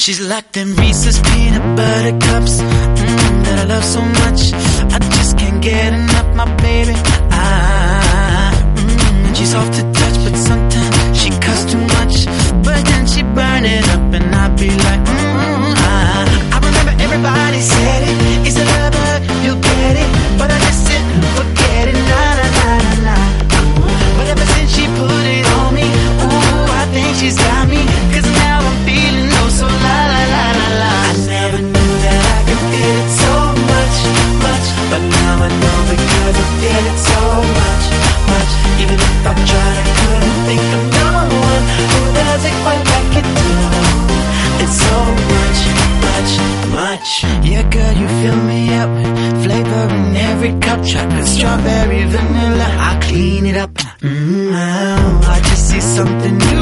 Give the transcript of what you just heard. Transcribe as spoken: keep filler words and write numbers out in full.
She's like them Reese's peanut butter cups, mm, that I love so much. I just can't get enough, my baby. Ah, mm, and she's soft to touch, but sometimes she cuss too much. But then she burn it up, and I be like, mm, ah. I remember everybody said it, it's a love bug, you'll get it. But I just sit and forget it, nah, nah, nah, nah, nah. But ever since she put it on me, ooh, I think she's got me. Cause now I'm feeling oh so la la la la la. I never knew that I could feel it so much, much. But now I know because I feel it so much, much. Even if I tried, I couldn't think of no one who does it quite like you do. It's so much, much, much. Yeah, girl, you fill me up. Flavor in every cup. Chocolate, strawberry, vanilla. I clean it up. Mm-hmm. I just see something new